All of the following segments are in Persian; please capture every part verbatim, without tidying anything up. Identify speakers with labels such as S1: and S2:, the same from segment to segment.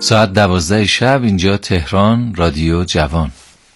S1: ساعت دوازده شب اینجا تهران، رادیو جوان.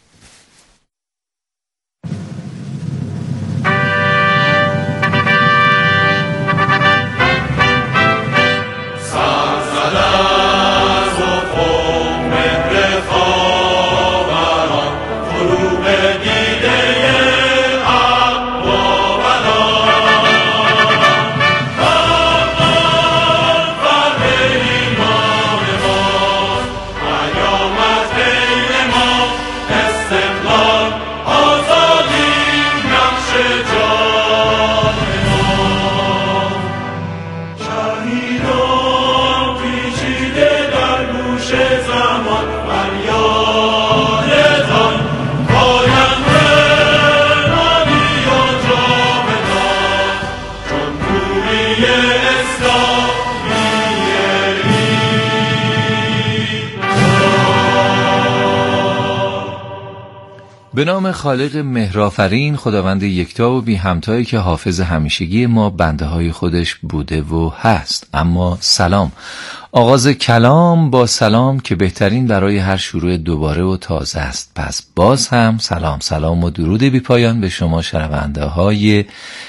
S1: به نام خالق مهرآفرین، خداوند یکتا و بی همتایی که حافظ همیشگی ما بنده های خودش بوده و هست. اما سلام، آغاز کلام با سلام که بهترین برای هر شروع دوباره و تازه است. پس باز هم سلام سلام و درود بی پایان به شما شنونده های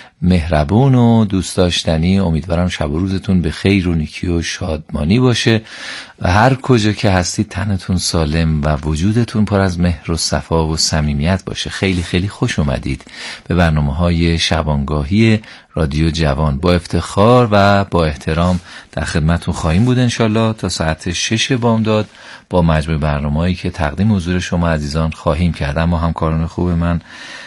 S1: مهربون و دوست داشتنی. امیدوارم شب و روزتون به خیر و نیکی و شادمانی باشه و هر کجا که هستید تنتون سالم و وجودتون پر از مهر و صفا و صمیمیت باشه. خیلی خیلی خوش اومدید به برنامه‌های شبانگاهی رادیو جوان. با افتخار و با احترام در خدمتتون خواهیم بود انشالله تا ساعت شش بامداد با مجموع برنامه‌هایی که تقدیم حضور شما عزیزان خواهیم کرد. اما همکاران خوب من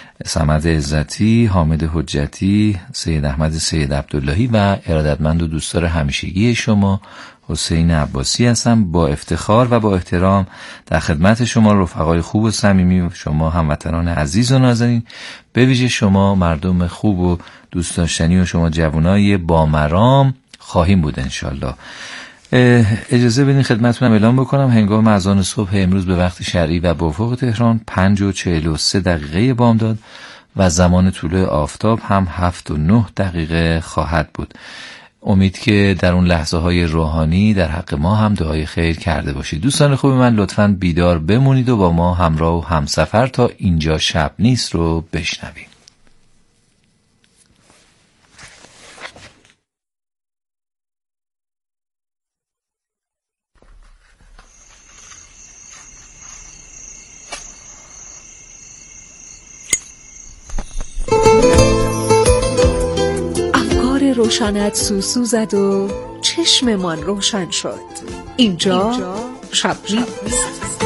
S1: صمد عزتی، حامد حجتی، سید احمد سید عبداللهی و ارادتمند و دوستدار همیشگی شما حسین عباسی هستم. با افتخار و با احترام در خدمت شما رفقای خوب و صمیمی و شما هموطنان عزیز و نازنین، به ویژه شما مردم خوب و دوست داشتنی و شما جوانای بامرام خواهیم بود انشالله. اجازه بدین خدمتتونم اعلام بکنم هنگام اذان صبح امروز به وقت شرعی و با افق تهران پنج و چهل و سه دقیقه بامداد و زمان طلوع آفتاب هم هفت و نه دقیقه خواهد بود. امید که در اون لحظه های روحانی در حق ما هم دعای خیر کرده باشید. دوستان خوب من لطفاً بیدار بمونید و با ما همراه و همسفر تا اینجا شب نیست رو بشنوید.
S2: روشنت سوسو زد و چشممان روشن شد. اینجا, اینجا شب نیست.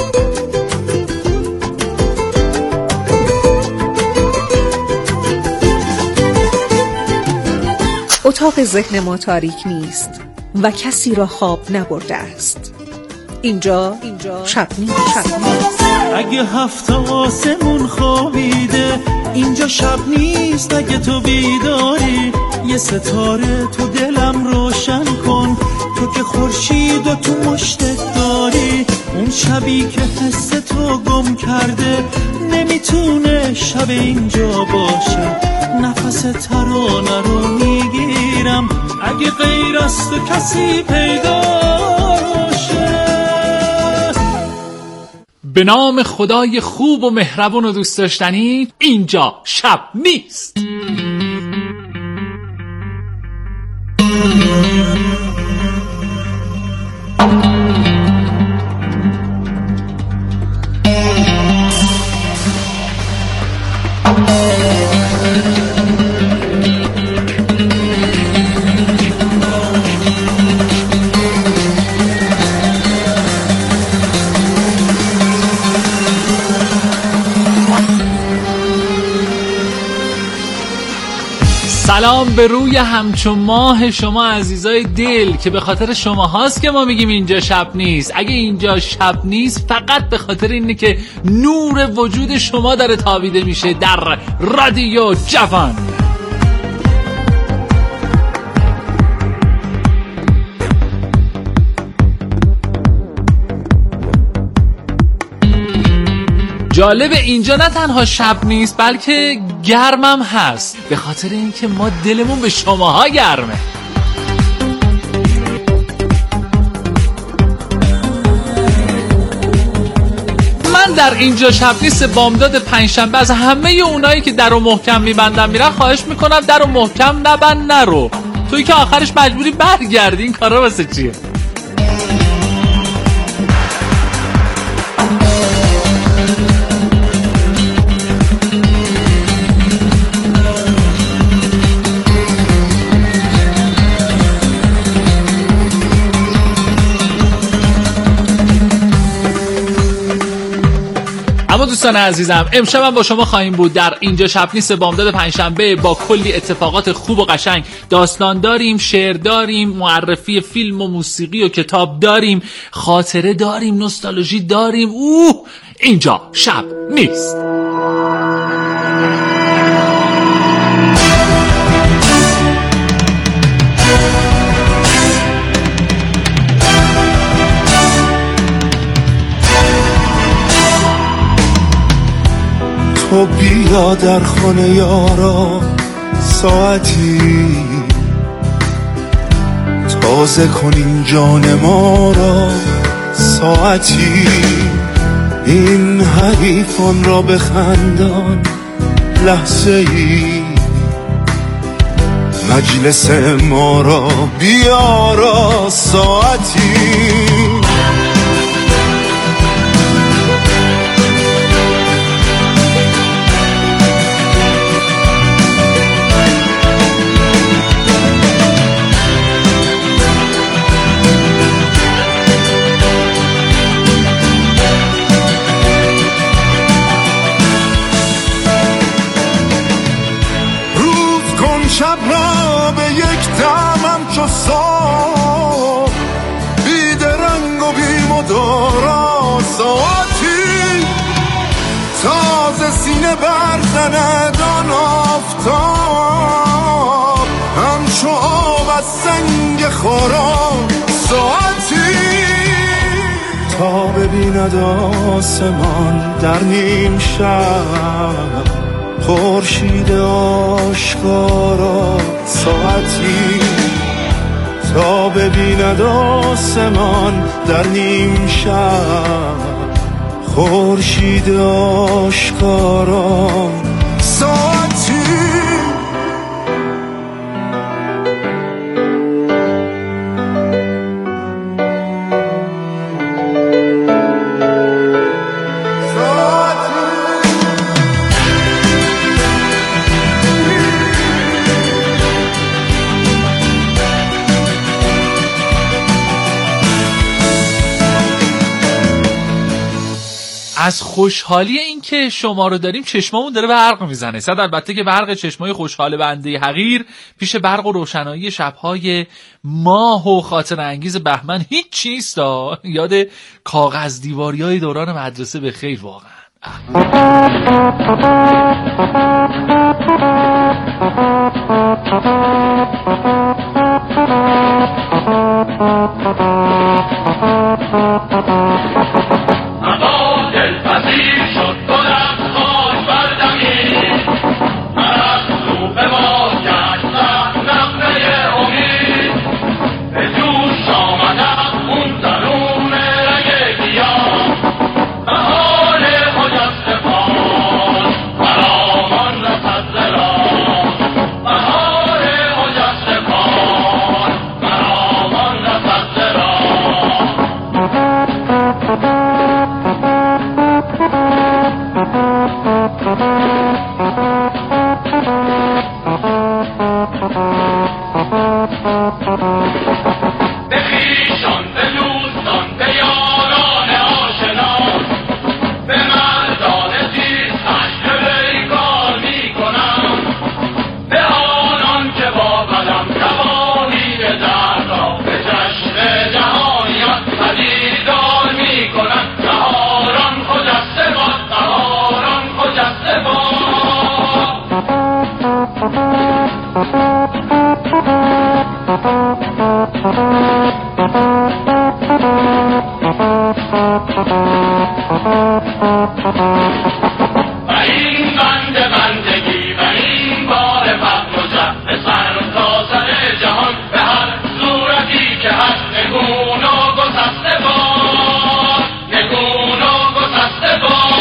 S2: اتاق ذهن ما تاریک نیست و کسی را خواب نبرده است. اینجا, اینجا شب نیست. شب نیست.
S3: اگه هفت آسمون خوابیده اینجا شب نیست. اگه تو بیداری یه ستاره تو دلم روشن کن. تو که خورشید و تو مشتت داری. اون شبی که حس تو گم کرده نمیتونه شب اینجا باشه. نفس ترانه رو میگیرم اگه غیر از تو کسی پیدا باشه.
S4: به نام خدای خوب و مهربون و دوست داشتنی، اینجا شب نیست. سلام به روی همچون ماه شما عزیزای دل که به خاطر شما هاست که ما میگیم اینجا شب نیست. اگه اینجا شب نیست فقط به خاطر اینه که نور وجود شما داره تابیده میشه در رادیو جوان. جالب اینجا نه تنها شب نیست بلکه گرمم هست، به خاطر اینکه ما دلمون به شماها گرمه. در اینجا شب نیست بامداد پنجشنبه از همه اونایی که در و محکم میبندن میرن خواهش میکنم در و محکم نبند نرو، توی که آخرش مجبوری برگردی. این کارا واسه چیه؟ اما دوستان عزیزم، امشب هم با شما خواهیم بود در اینجا شب نیست بامداد پنجشنبه با کلی اتفاقات خوب و قشنگ. داستان داریم، شعر داریم، معرفی فیلم و موسیقی و کتاب داریم، خاطره داریم، نوستالژی داریم. اوه اینجا شب نیست.
S3: تو بیا در خانه یارا ساعتی، تازه کنین جان ما را ساعتی، این حریفان را بخندان لحظه ای، مجلس ما را بیارا ساعتی. شب را به یک دمم چو صبح، بی درنگ و بی مدارا ساعتی، تازه سینه برزند آن آفتاب، همچو آب از سنگ خارا ساعتی، تا ببیند آسمان در نیم شب خورشید آشکارا ساعتی، تا ببیند آسمان در نیم شب خورشید آشکارا ساعتی.
S4: از خوشحالی این که شما رو داریم چشمامون داره برق میزنه. صد البته که برق چشمای خوشحال بنده حقیر پیش برق و روشنایی شبهای ماه و خاطر انگیز بهمن هیچ چیست. یاد کاغذ دیواریای دوران مدرسه به خیر واقعا.
S5: نگون و گسسته باد، نگون و گسسته باد.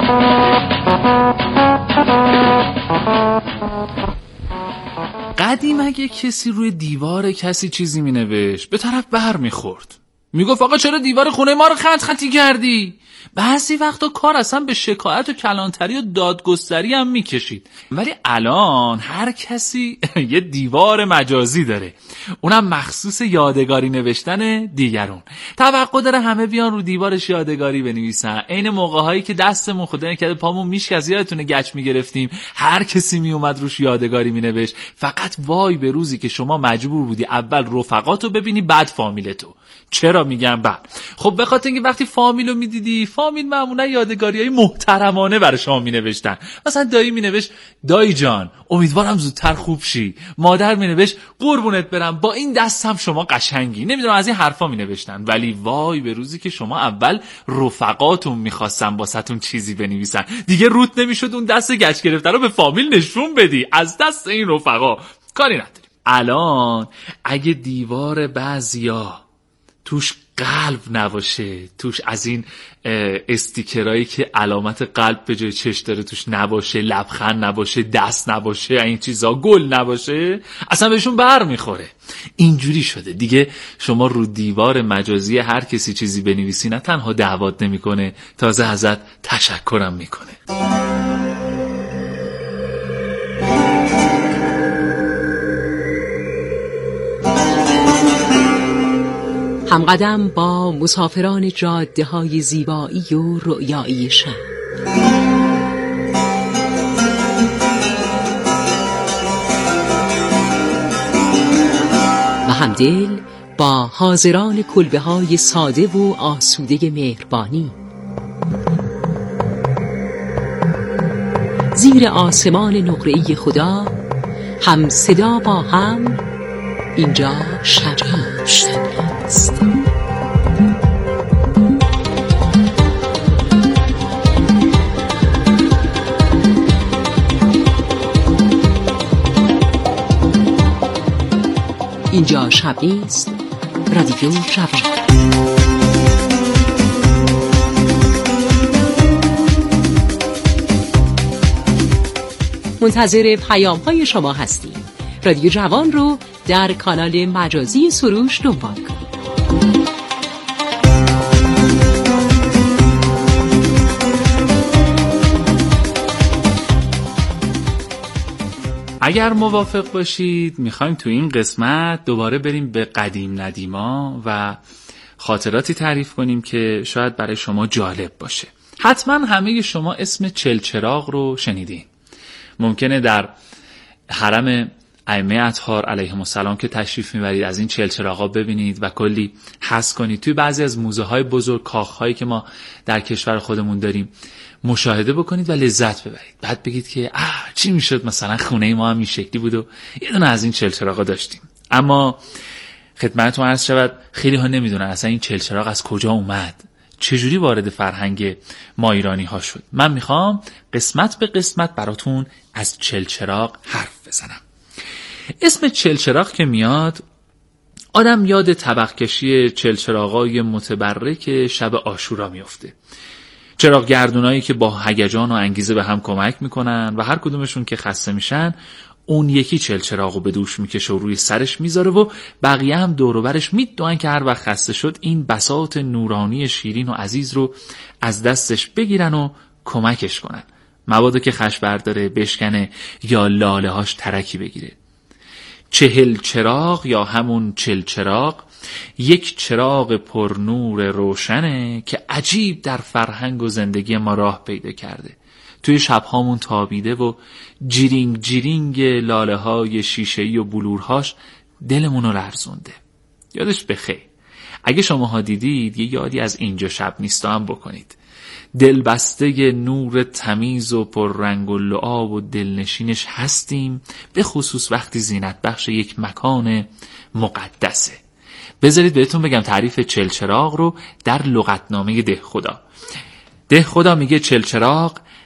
S4: قدیم اگه کسی روی دیوار کسی چیزی می نوشت به طرف بر می خورد، می گفت آقا چرا دیوار خونه ما رو خط خطی کردی؟ بعضی وقتا کار اصلا به شکایت و کلانتری و دادگستری هم می کشید. ولی الان هر کسی یه دیوار مجازی داره، اونم مخصوص یادگاری نوشتن دیگرون. توقع داره همه بیان رو دیوارش یادگاری بنویسن. عین موقع هایی که دستمون خدا نکرده پامون میشکست، یادتونه گچ میگرفتیم، هر کسی می اومد روش یادگاری می نوشت. فقط وای به روزی که شما مجبور بودی اول رفقاتو ببینی بعد فامیلتو. چرا میگم بعد؟ خب به خاطر اینکه وقتی فامیلو میدیدی، فامیل معمولا یادگاریای محترمانه برای شما مینوشتن. مثلا دایی مینوشت دایی جان امیدوارم زودتر خوب شی، مادر مینوشت قربونت برم با این دستم شما قشنگی، نمیدونم از این حرفا مینوشتن. ولی وای به روزی که شما اول رفقاتون میخواستن واسهتون چیزی بنویسن، دیگه روت نمیشد اون دست گچ گرفته رو به فامیل نشون بدی، از دست این رفقا کاری نداری. الان اگه دیوار بعضیا توش قلب نباشه، توش از این استیکرایی که علامت قلب به جای چش داره توش نباشه، لبخند نباشه، دست نباشه، این چیزا، گل نباشه، اصلا بهشون بر میخوره. اینجوری شده دیگه شما رو دیوار مجازی هر کسی چیزی بنویسی نه تنها دعوت نمیکنه، تازه ازت تشکرم میکنه.
S2: همقدم با مسافران جاده های زیبایی و رؤیایی شهر. و همدل با حاضران کلبه های ساده و آسوده مهربانی. زیر آسمان نقره‌ای خدا هم صدا با هم، اینجا شبیه است. اینجا شب نیست، رادیو جوان. منتظر پیام های شما هستیم. رادیو جوان رو در کانال مجازی سروش دنبال کنید.
S4: اگر موافق باشید میخوایم تو این قسمت دوباره بریم به قدیم ندیما و خاطراتی تعریف کنیم که شاید برای شما جالب باشه. حتما همه شما اسم چلچراغ رو شنیدین. ممکنه در حرم ائمه اطهار علیهم السلام که تشریف میبرید از این چلچراغا ببینید و کلی حس کنید. توی بعضی از موزه های بزرگ، کاخهایی که ما در کشور خودمون داریم مشاهده بکنید و لذت ببرید. بعد بگید که آه چی میشد مثلا خونه ما هم این شکلی بود و یه دونه از این چلچراغا داشتیم. اما خدمتتون عرض شود خیلی ها نمیدونن اصلا این چلچراغ از کجا اومد، چجوری وارد فرهنگ ما ایرانی ها شد. من میخوام قسمت به قسمت براتون از چلچراغ حرف بزنم. اسم چلچراغ که میاد آدم یاد طبق کشی چلچراغای متبرک شب عاشورا میفته. چراغ گردونایی که با هیجان و انگیزه به هم کمک میکنن و هر کدومشون که خسته میشن اون یکی چلچراغو به دوش میکشه و روی سرش میذاره و بقیه هم دور و برش میدوئن که هر وقت خسته شد این بساط نورانی شیرین و عزیز رو از دستش بگیرن و کمکش کنن. مبادا که خش برداره، بشکنه یا لاله هاش ترکی بگیره. چهل چراغ یا همون چل چراغ یک چراغ پرنور روشنه که عجیب در فرهنگ و زندگی ما راه پیدا کرده. توی شبهامون تابیده و جیرینگ جیرینگ لاله های شیشه‌ای و بلورهاش دلمون رو لرزونده. یادش بخیر. اگه شماها دیدید یه یادی از اینجا شب نیستا هم بکنید. دلبسته نور تمیز و پر رنگ و لعاب و دلنشینش هستیم، به خصوص وقتی زینت بخش یک مکان مقدسه. بذارید بهتون بگم تعریف چلچراغ رو در لغتنامه ده خدا. ده خدا میگه چلچراغ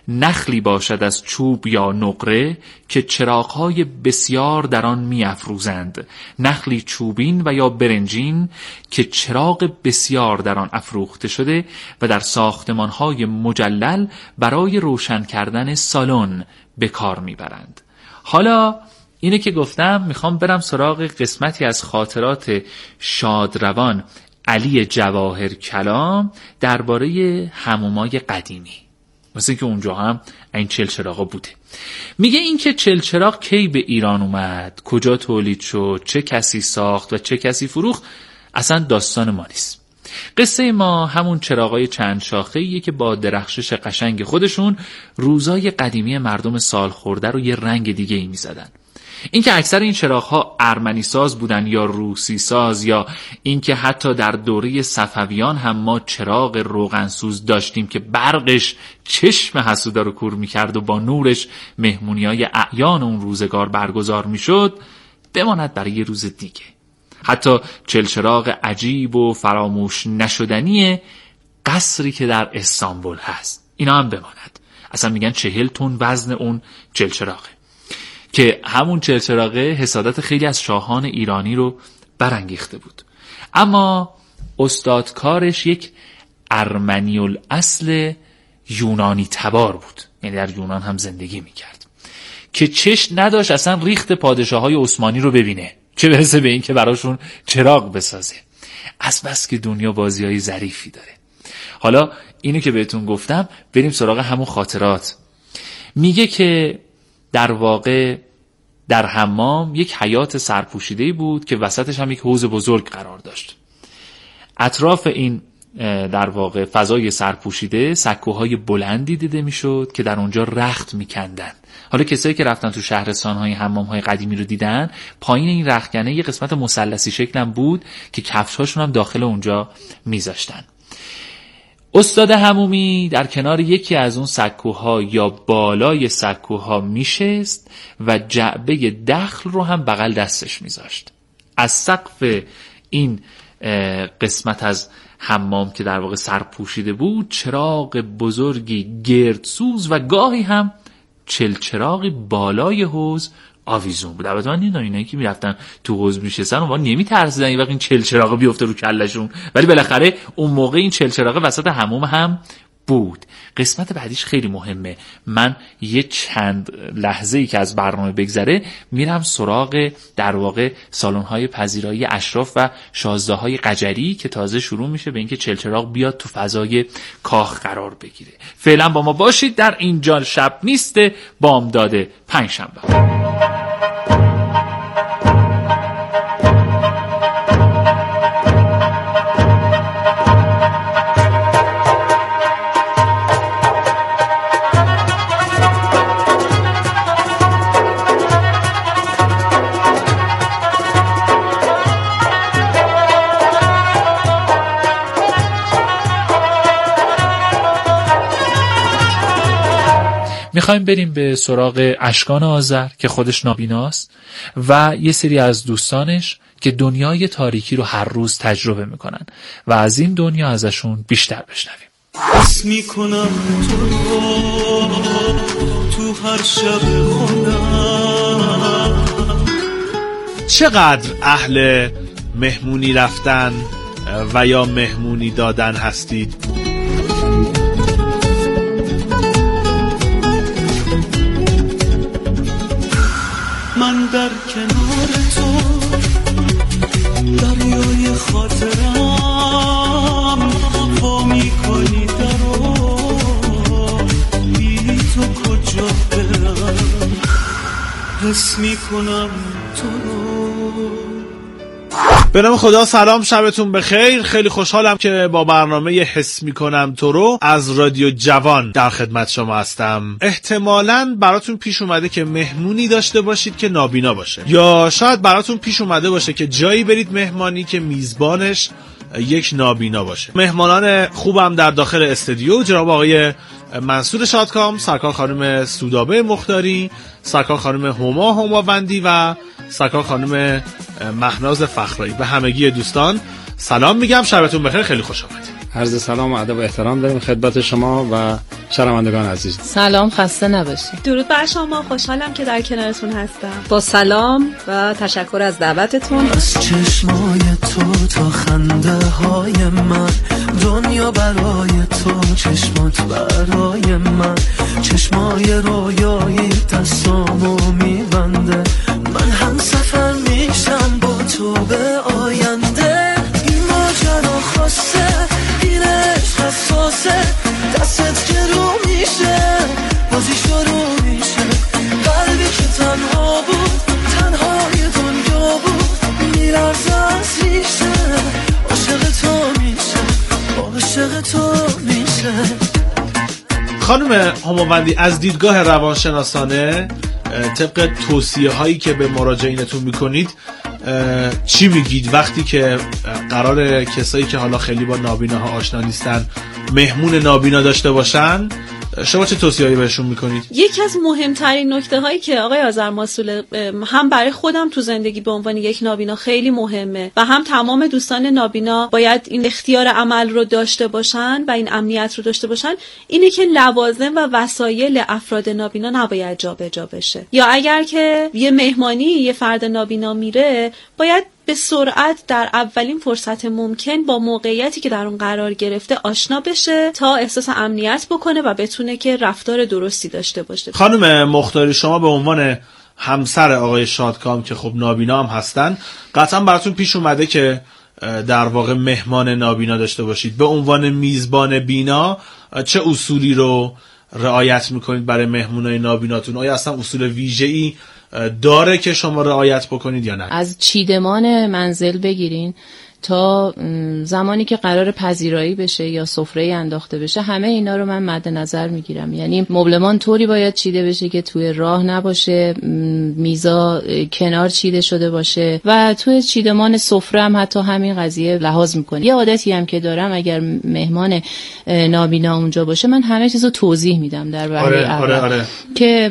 S4: نخلی باشد از چوب یا نقره که چراغ‌های بسیار در آن می‌افروزند، نخلی چوبین و یا برنجین که چراغ بسیار در آن افروخته شده و در ساختمان‌های مجلل برای روشن کردن سالن به کار می‌برند. حالا اینه که گفتم میخوام برم سراغ قسمتی از خاطرات شادروان علی جواهر کلام درباره حمومای قدیمی، مثل که اونجا هم این چلچراغا بوده. میگه این که چلچراغ کی به ایران اومد، کجا تولید شد، چه کسی ساخت و چه کسی فروخت، اصلا داستان ما نیست. قصه ما همون چراغای چند شاخه‌ایه که با درخشش قشنگ خودشون روزای قدیمی مردم سال خورده رو یه رنگ دیگه ای میزدن. این که اکثر این چراغ‌ها ارمنی ساز بودن یا روسی ساز، یا این که حتی در دوره صفویان هم ما چراغ روغنسوز داشتیم که برقش چشم حسودا رو کور می‌کرد و با نورش مهمونی‌های اعیان اون روزگار برگزار می‌شد، بماند برای یه روز دیگه. حتی چلچراغ عجیب و فراموش نشدنی قصری که در استانبول هست، اینا هم بماند. اصلا میگن چهل تن وزن اون چلچراغه که همون چلچراغه حسادت خیلی از شاهان ایرانی رو برانگیخته بود. اما استادکارش یک ارمنی الاصل یونانی تبار بود، یعنی در یونان هم زندگی میکرد، که چشم نداشت اصلا ریخت پادشاه های عثمانی رو ببینه، چه برسه به این که براشون چراغ بسازه. از بس که دنیا بازی های ظریفی داره. حالا اینو که بهتون گفتم، بریم سراغ همون خاطرات. میگه که در واقع در حمام یک حیاط سرپوشیده‌ای بود که وسطش هم یک حوض بزرگ قرار داشت. اطراف این در واقع فضای سرپوشیده سکوهای بلندی دیده میشد که در اونجا رخت میکندن. حالا کسایی که رفتن تو شهرستان‌های حمام‌های قدیمی رو دیدن، پایین این رختکنه یه قسمت مثلثی شکلم بود که کفش‌هاشون هم داخل اونجا میذاشتن. استاد حمومی در کنار یکی از اون سکوها یا بالای سکوها میشست و جعبه دخل رو هم بغل دستش میذاشت. از سقف این قسمت از حمام که در واقع سرپوشیده بود، چراغ بزرگی گردسوز و گاهی هم چلچراغی بالای حوض آویزون بود. البته من نمیدونم اینایی که میرفتن تو حوض میشستن اونها نمیترسیدن این وقت این چلچراغ بیفته رو کلشون، ولی بالاخره اون موقع این چلچراغ وسط حمام هم بود. قسمت بعدیش خیلی مهمه. من یه چند لحظه ای که از برنامه بگذره میرم سراغ در واقع سالن‌های پذیرایی اشراف و شازده‌های قجری که تازه شروع میشه به اینکه چلچراغ بیاد تو فضای کاخ قرار بگیره. فعلا با ما باشید در اینجا شب نیست بامداد پنجشنبه. میخوایم بریم به سراغ اشکان آذر که خودش نابیناست و یه سری از دوستانش که دنیای تاریکی رو هر روز تجربه میکنن و از این دنیا ازشون بیشتر بشنویم.
S3: حس میکنم تو رو تو هر شب خونم.
S5: چقدر اهل مهمونی رفتن و یا مهمونی دادن هستید؟
S3: من در کنار تو دریای خاطرم با میکنی درو بی تو کجا برم. حس میکنم تو رو.
S5: به نام خدا، سلام، شبتون بخیر. خیلی خوشحالم که با برنامه حس میکنم تو رو از رادیو جوان در خدمت شما هستم. احتمالاً براتون پیش اومده که مهمونی داشته باشید که نابینا باشه، یا شاید براتون پیش اومده باشه که جایی برید مهمانی که میزبانش یک نابینا باشه. مهمانان خوبم در داخل استودیو جناب آقای منصور شادکام، سرکار خانم سودابه مختاری، سرکار خانم هما هماوندی و سرکار خانم مهناز فخرایی. به همگی دوستان سلام میگم، شبتون بخیر، خیلی خوش آمدید.
S6: عرض سلام و ادب و احترام داریم خدمت شما و شنوندگان عزیز.
S7: سلام، خسته نباشید.
S8: درود بر شما، خوشحالم که در کنارتون هستم.
S2: با سلام و تشکر از دعوتتون.
S3: از چشمای تو تا خنده های من، دنیا برای تو، چشمات برای من، چشمای رویایی دستامو میبنده، من هم سفر میشم با تو به آینده. این ماجرا خواسته، این عشق حساسه، دستت جلو میشه، بازی شروع میشه، قلبی که تنها بود، تنهای دنیا بود، میلرزه از ریشه، عاشق تو میشه، عاشق تو میشه.
S5: خانم هموندی، از دیدگاه روانشناسانه طبق توصیه هایی که به مراجعینتون میکنید چی میگید وقتی که قرار کسایی که حالا خیلی با نابیناها آشنا نیستن مهمون نابینا داشته باشن، شما چه توصیه‌ای بهشون میکنید؟
S8: یکی از مهمترین نکته هایی که آقای آذرماسول هم برای خودم تو زندگی به عنوان یک نابینا خیلی مهمه و هم تمام دوستان نابینا باید این اختیار عمل رو داشته باشن و این امنیت رو داشته باشن، اینه که لوازم و وسایل افراد نابینا نباید جابجا بشه. یا اگر که یه مهمانی یه فرد نابینا میره، باید به سرعت در اولین فرصت ممکن با موقعیتی که در اون قرار گرفته آشنا بشه تا احساس امنیت بکنه و بتونه که رفتار درستی داشته باشه.
S5: خانم مختاری، شما به عنوان همسر آقای شادکام که خب نابینا هم هستن، قطعا براتون پیش اومده که در واقع مهمان نابینا داشته باشید. به عنوان میزبان بینا چه اصولی رو رعایت میکنید برای مهمونای نابیناتون؟ آیا اصلا اصول ویژه‌ای داره که شما رعایت بکنید یا نه؟
S7: از چیدمان منزل بگیرین تا زمانی که قرار پذیرایی بشه یا سفره انداخته بشه، همه اینا رو من مد نظر میگیرم. یعنی مبلمان طوری باید چیده بشه که توی راه نباشه، میزا کنار چیده شده باشه و توی چیدمان سفره هم حتی همین قضیه لحاظ میکنه. یه عادتی هم که دارم، اگر مهمان نابینا اونجا باشه، من همه چیزو توضیح میدم در وهله
S5: آره،
S7: اول
S5: آره، آره.
S7: که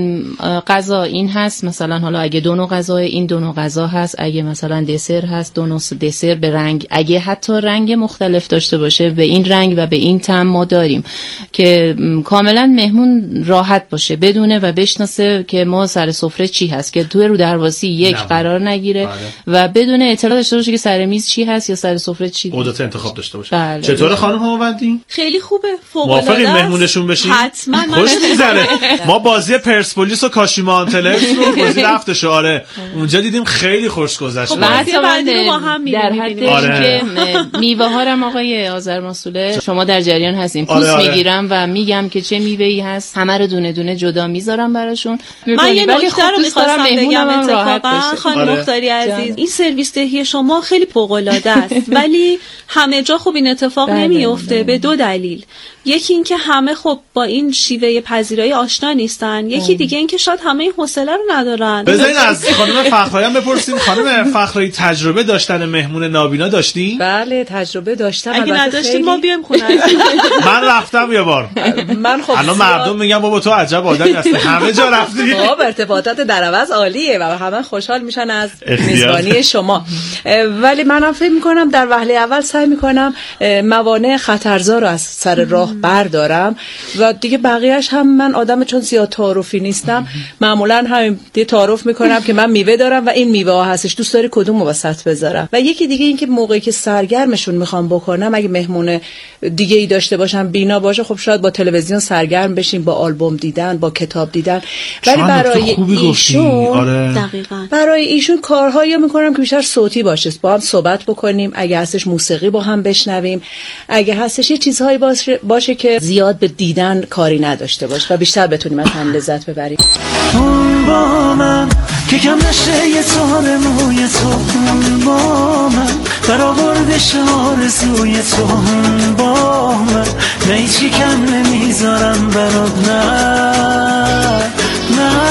S7: غذا این هست، مثلا حالا اگه دو نوع غذا، این دو نوع غذا هست، اگه مثلا دسر هست، دو نوع دسر به رنگ، اگه حتی رنگ مختلف داشته باشه به این رنگ و به این طعم ما داریم، که کاملا مهمون راحت باشه بدونه و بشناسه که ما سر سفره چی هست، که توی رو درواسی یک نم. قرار نگیره بله. و بدونه اطلاع داشته باشه که سر میز چی هست یا سر سفره چی
S5: قدرت انتخاب داشته باشه.
S7: بله.
S5: چطوره خانم هموندی؟
S8: خیلی خوبه، فوق العاده است.
S5: موافقین مهمونشون بشین؟
S8: حتما.
S5: خوش میذاره. ما بازی پرسپولیس و کاشیما آنتلکس رو بازی رفته شاره اونجا دیدیم خیلی خوش گذشت.
S8: خب بازی بعدی رو با هم می‌بینیم.
S7: آره. که میوه ها رو آقای آذرماسوله شما در جریان هستیم، پوست آره آره. میگیرم و میگم که چه میوه‌ای هست، همه رو دونه دونه جدا میذارم براشون.
S8: من یه نکته رو می‌خواستم بگم اتفاقا خانم
S5: آره.
S8: مختاری عزیز، این سرویس دهی شما خیلی فوق‌العاده است ولی همه جا خب این اتفاق نمیفته به دو دلیل. یکی این که همه خب با این شیوه پذیرایی آشنا نیستن، یکی دیگه این که شاید همه این حوصله رو ندارن.
S5: بذارین از خانم فخرایی هم بپرسیم. خانم فخرایی، تجربه داشتن مهمون نابینا داشتین؟
S2: بله تجربه داشتم.
S8: اگه نداشتین ما بیایم خونه.
S5: من رفتم یه بار.
S2: من خب
S5: الان مردم میگن بابا تو عجب آدمی هستی، همه جا رفتی.
S2: خب ارتباطات در عوض عالیه و همه خوشحال میشن از میزبانی شما، ولی منم فکر میکنم در وهله اول سعی میکنم موانع خطرزا رو از سر راه بردارم و دیگه بقیهش هم من آدم چون زیاد تعارفی نیستم، معمولا همین دی تعارف میکنم که من میوه دارم و این میوه ها هستش، دوست داری کدوم رو وسط بذارم. و یکی دیگه این که موقعی که سرگرمشون میخوام بکنم، اگه مهمون دیگه ای داشته باشم بینا باشه، خب شاید با تلویزیون سرگرم بشیم، با آلبوم دیدن، با کتاب دیدن، ولی برای ایشون
S5: آره.
S8: دقیقاً
S2: برای ایشون کارهایی میکنم که بیشتر صوتی باشه، با هم صحبت بکنیم، اگه هستش موسیقی با هم بشنویم، اگه هستش یه چیزهایی باشه, باشه که زیاد به دیدن کاری نداشته باشه و بیشتر بتونیم از هم لذت ببریم.
S3: با من که کم نشه یه تار موی تو، با من برآورده شعار سوی تو، با من نه هیچی کم نمیذارم برات، نه نه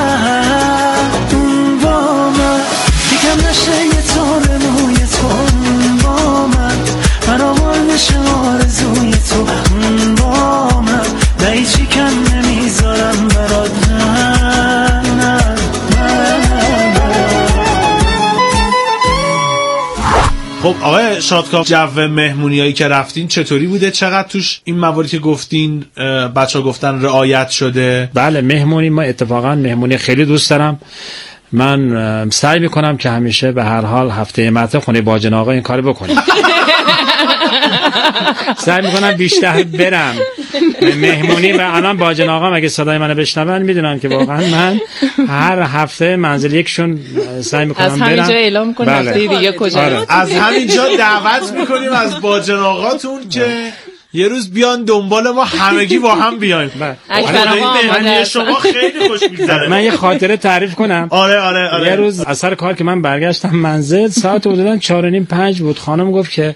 S3: با من که کم نشه یه تار موی تو، با من برآورده شعار سوی تو، با من نه هیچی کم نمیذارم برات،
S5: خب خب آقای شادکام، جو مهمونیایی که رفتین چطوری بوده؟ چقدر توش این مواردی که گفتین بچه‌ها گفتن رعایت شده؟
S6: بله مهمونی، ما اتفاقا مهمونی خیلی دوست دارم. من سعی میکنم که همیشه به هر حال هفته مرتبه خونه باجن آقا این کارو بکنم. سعی میکنم بیشتر برم مهمونی. و الان باجن آقا مگه صدای منو بشنون میدونن که واقعا من هر هفته منزل یکشون سعی میکنم برم.
S7: از همینجا اعلام میکنم
S6: بله.
S7: هفته دیگه کجا؟
S6: آره.
S5: از همینجا دعوت میکنیم از باجن آقاتون که یه روز بیان دنبال ما، همگی با هم بیایم.
S7: اکبر آقا
S5: آماده شما خیلی خوش میگذره.
S6: من یه خاطره تعریف کنم.
S5: آره آره آره.
S6: یه روز از سر کار که من برگشتم منزل، ساعت حدوداً چهار و نیم پنج بود. خانم گفت که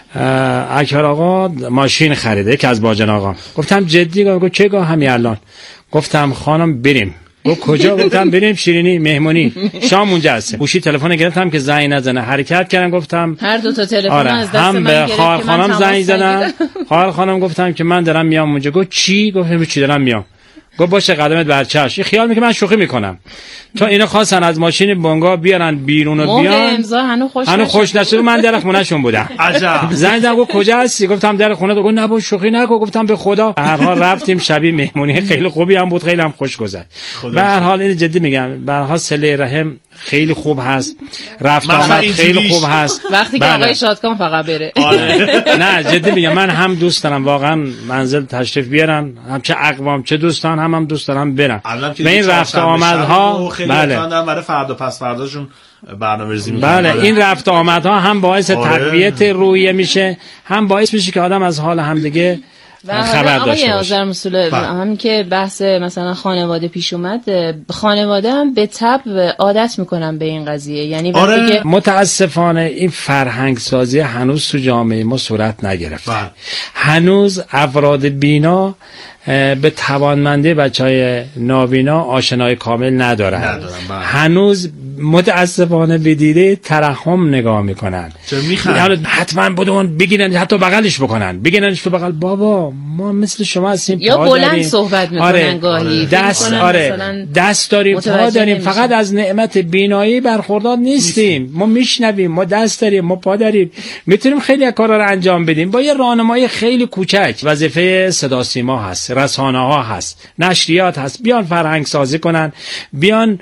S6: اکبر آقا ماشین خریده که از باجن آقا. گفتم جدی؟ گفت چه گاه همین الان. گفتم خانم بریم. گفت کجا؟ گفتم بریم شیرینی مهمونی، شام اونجا هست. گوشی تلفن گرفتم که زنگ نزنه، حرکت کردم. گفتم
S7: هر دو تا تلفن
S6: آره.
S7: از دست
S6: هم
S7: من
S6: به
S7: گرفت
S6: خواهر
S7: که من
S6: خانم زنگ
S7: تماس
S6: زدم. خواهر خانم گفتم که من دارم میام اونجا. گفت چی؟ گفتم چی دارم میام. گفت باشه قدمت بر چشم. خیال میکنه من شوخی میکنم. تا اینا خواستن از ماشین بنگاه بیارن بیرون و بیان،
S7: امضا هنو خوش
S6: هنو خوش نشد. من در خونه‌شون بودم.
S5: عجب.
S6: زنگ زدم گفت کجا هستی؟ گفتم در خونه. گفت نه با شوخی نکن. گفتم به خدا. به هر حال رفتیم شبیه مهمونی خیلی خوبی هم بود، خیلی هم خوش گذشت. به هر حال این جدی میگم، به هر حال صله رحم خیلی خوب هست، رفت آمد خیلی خوب هست.
S7: وقتی که آقای شادکام فقط بره.
S5: آره.
S6: نه جدی میگم، من هم دوست دارم واقعا منزل تشریف بیارن، هم چه اقوام چه دوستان هم هم دوست دارم برم. و این رفت آمدها بله
S5: برای فردا پس فرداشون برنامه‌ریزی می‌کنن.
S6: بله این رفت آمدها هم باعث آره. تقویت روحیه میشه، هم باعث میشه که آدم از حال همدیگه خبر داشته باشه.
S7: آقای آذرمسئول، همین که بحث مثلا خانواده پیش اومد، خانواده هم به طبع عادت میکنن به این قضیه. یعنی وقتی
S6: آره.
S7: که
S6: متاسفانه این فرهنگ سازی هنوز تو جامعه ما صورت نگرفته. بله. هنوز افراد بینا به توانمندی بچهای نابینا آشنایی کامل ندارن. ندارن هنوز متاسفانه به دیده ترحم نگاه میکنن. یعنی حتما بدون بگیرن، حتی بغلش بکنن، بگیرنش تو بغل. بابا ما مثل شما هستیم،
S7: یا بلند صحبت میکنن. آره. گاهی
S6: دست آره دست داریم، پا داریم، فقط از نعمت بینایی برخوردار نیستیم. ما میشنویم، ما دست داریم، ما پا داریم، میتونیم خیلی از کارا رو انجام بدیم با یه راهنمایی خیلی کوچک. وظیفه صدا سیما هست، رسانه ها هست، نشریات هست، بیان فرهنگ سازی کنن، بیان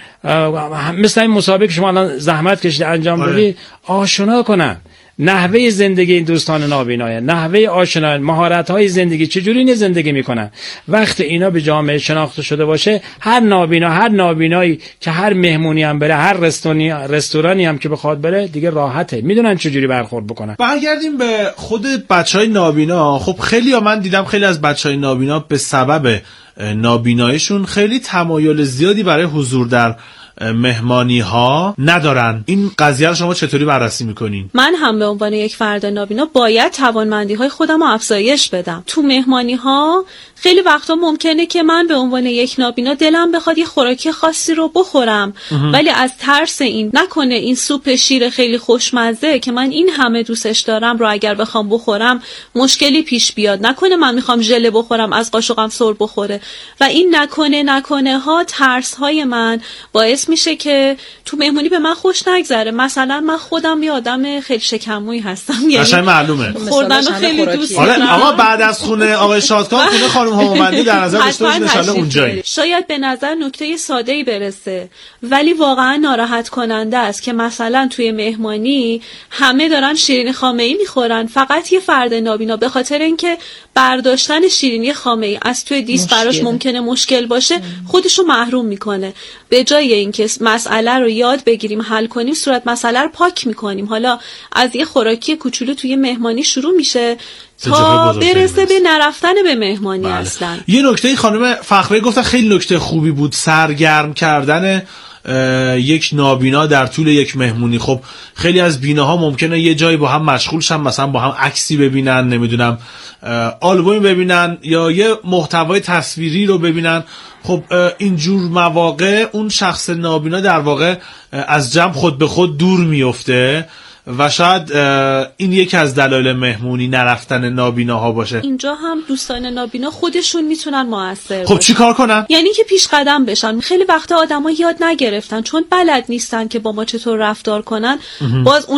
S6: مثل این مسابقه شما الان زحمت کشید انجام بدید، آشنا کنن نحوه زندگی این دوستان نابینای، نحوه آشنایی، مهارت‌های زندگی، چجوری این زندگی میکنن. وقتی اینا به جامعه شناخته شده باشه، هر نابینا، هر نابینایی که هر مهمونی هم بره، هر رستورانی رستورانی هم که بخواد بره، دیگه راحته، میدونن چجوری برخورد بکنن.
S5: برگردیم به خود بچهای نابینا. خب خیلی ها من دیدم خیلی از بچهای نابینا به سبب نابیناییشون خیلی تمایل زیادی برای حضور در مهمانی ها ندارن. این قضیه رو شما چطوری بررسی میکنین؟
S8: من هم به عنوان یک فرد نابینا باید توانمندی های خودم رو افزایش بدم. تو مهمانی ها خیلی وقتا ممکنه که من به عنوان یک نابینا دلم بخواد یه خوراکی خاصی رو بخورم، ولی از ترس این نکنه این سوپ شیر خیلی خوشمزه که من این همه دوستش دارم رو اگر بخوام بخورم مشکلی پیش بیاد، نکنه من میخوام ژله بخورم از قاشقم سر بخوره. و این نکنه نکنه ها، ترس های من باعث میشه که تو مهمونی به من خوش نگذره. مثلا من خودم یه آدم خیلی شکمویی هستم،
S5: یعنی معلومه
S8: خوردن رو خیلی دوست دارم.
S5: آره آقا بعد از خونه آقای شادکام خونه خانم همومندی در نظر داشته باشید ان شاءالله اونجایی.
S8: شاید به نظر نکته ساده‌ای برسه ولی واقعا ناراحت کننده است که مثلا توی مهمانی همه دارن شیرینی خامه‌ای میخورن، فقط یه فرد نابینا به خاطر اینکه برداشتن شیرینی خامه‌ای از توی دیس براش ممکنه مشکل باشه خودشو محروم میکنه. به جای اینکه مسئله رو یاد بگیریم حل کنیم، صورت مسئله رو پاک میکنیم. حالا از یه خوراکی کوچولو توی مهمانی شروع میشه تا برسه به نرفتن به مهمانی. بله. اصلا
S5: یه نکته خانم فخری گفتن خیلی نکته خوبی بود، سرگرم کردن یک نابینا در طول یک مهمونی. خب خیلی از بیناها ممکنه یه جایی با هم مشغول شن، مثلا با هم عکسی ببینن، نمیدونم آلبوم ببینن یا یه محتوای تصویری رو ببینن. خب اینجور مواقع اون شخص نابینا در واقع از جمع خود به خود دور میفته و شاید این یکی از دلایل مهمونی نرفتن نابیناها باشه.
S8: اینجا هم دوستان نابینا خودشون میتونن موثر
S5: خب چی کار کنن؟
S8: یعنی که پیش قدم بشن. خیلی وقتا آدما یاد نگرفتن چون بلد نیستن که با ما چطور رفتار کنن، باز